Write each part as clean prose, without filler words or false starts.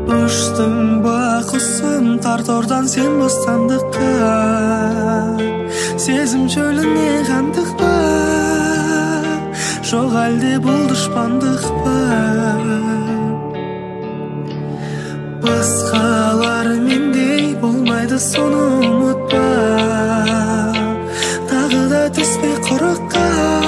Uçtun bakısın tartordan sen bostandıkka, Sezim çölüne kandık ba, Şo halde bul düşmandık ba. Басқалар мендей болмайды, соны ұмытпа. Тағы да түспей құрыққа,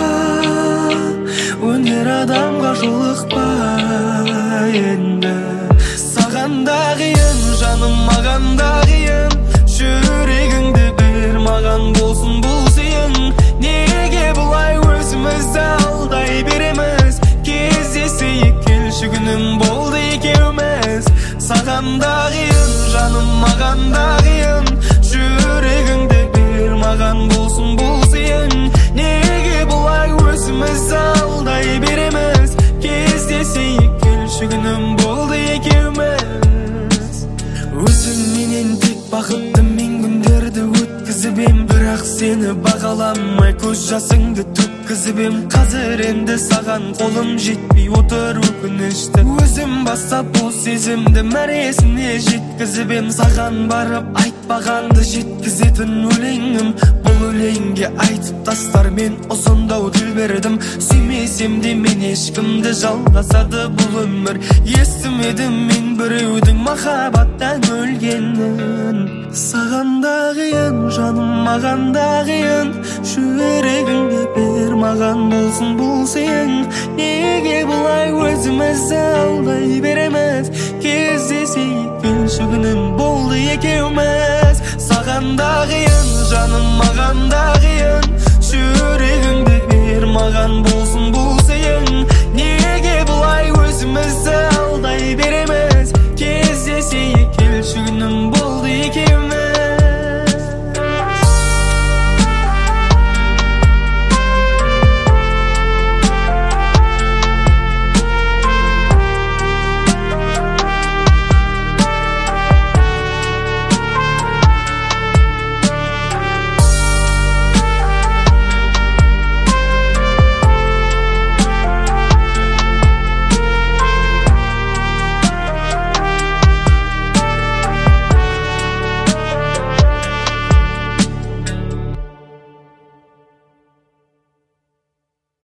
өнер адамға жолықпа енді. Саған да қиын, жаным маған да қиын, жүрегіңді бер, маған болсын бұл сыйың. Неге бұлай өзімізді алдай береміз? Кездесейік, келші күнім болды екеуміз. Саған да қиын, жаным маған да қиын, жүрегіңді бер, маған болсын бұл сыйың. Неге бұлай өзімізді алдай береміз? Кездесейік, келші күнім болды екеуміз. Өзіңменен тек бақытты мен күндерді өткізіп ем, бірақ сені бағаламай көз жасыңды төккізіп ем. Қазір енді саған қолым жетпей отыр өкінішті. Өзім бастап бұл сезімді мәресіне жеткізіп ем. Саған барып айтпағанды жеткізетін өлеңім. Бұл өлеңге айтып тастар мен осындау тіл бердім. Сүймесем де мен ешкімді, жалғасады бұл өмір. Естімедім мен біреудің махаббаттан өлгенін. Саған да қиын, жаным маған да қиын, жүрегіңді бер, маған болсын бұл сыйың. Неге бұлай өзімізді алдай береміз? Кездесейік, келші күнім болды екеуміз. Саған да қиын, жаным маған да қиын, жүрегіңді бер, маған